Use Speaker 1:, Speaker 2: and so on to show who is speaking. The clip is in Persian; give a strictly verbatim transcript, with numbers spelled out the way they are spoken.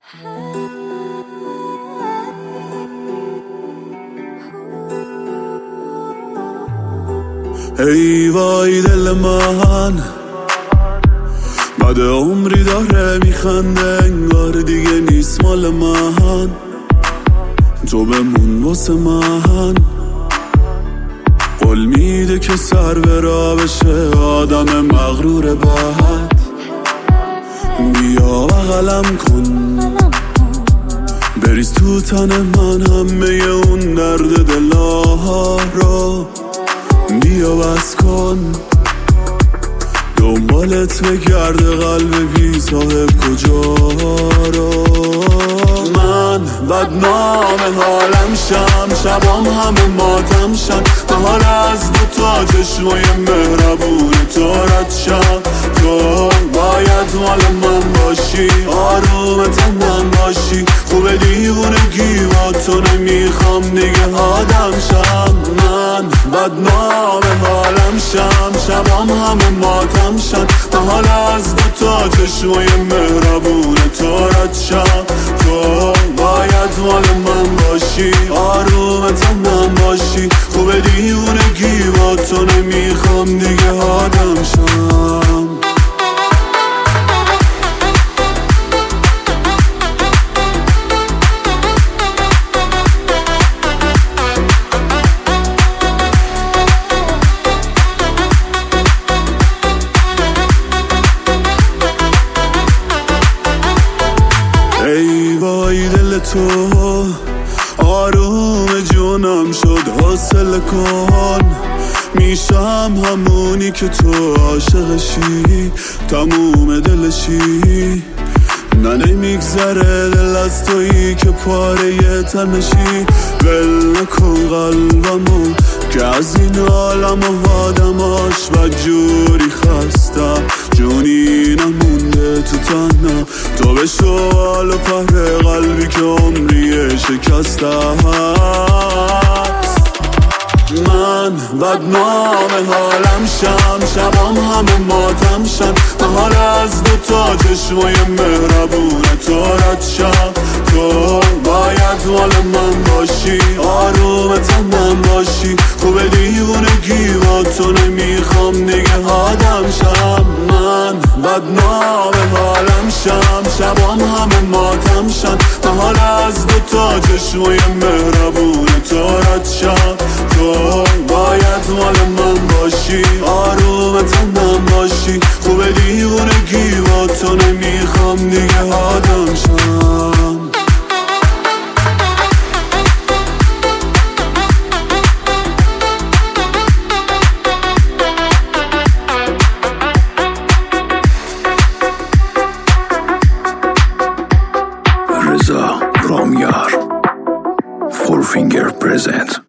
Speaker 1: ای وای دل من بعد عمری داره میخنده، انگار دیگه نیست مال من. تو بمون واسه من، قول میده که سر به راه بشه آدم مغرور بعد. بیا بغلم کن، بریز تو تن من همه اون درد دلها رو. بیا بس کن دنبالت بگرده قلب بی صاحب کجا رو. من بدنام حالم شم، شبام همه ماتم شن، بهار از دوتا چشمای مهربون تو رد شم. تو باید مال من باشی، آروم تنم باشی، خوب دیوونگی با تو نمیخوام دیگه آدم شم. من بدنام حالم شم، شبام همه ماتم شن، بهار از دوتا چشمای مهربون تو رد شم. تو باید مال من باشی، آروم تنم باشی، خوب دیوونگی با تو نمیخوام دیگه آدم شم. ای وای دل تو آروم جونم شد، حوصله کن، میشم همونی که تو عاشقشی، تموم دلشی. نه نمیگذره دل از تویی که پاره تنشی. ول نکن قلبمو که از این عالم و آدماش بدجوری خستم، جونی نمونده تو تنم. تو به شوال و پهر قلبی که عمری شکسته هست. من بدنام حالم شم، شبام همه ماتم شن، بهار از دوتا چشمای مهربون تو رد شم. تو باید مال من باشی، آروم تنم باشی، خوب دیوونگی با تو نمیخوام دیگه آدم شم. من بدنام حالم شم، شبام همه ماتم شن، بهار از دوتا چشمای مهربون تو رد شم. تو باید مال من باشی، آروم تنم باشی، خوب دیوونگی با تو نمیخوام دیگه آدم شم.
Speaker 2: رضا رامیار فور فینگر پرزنت.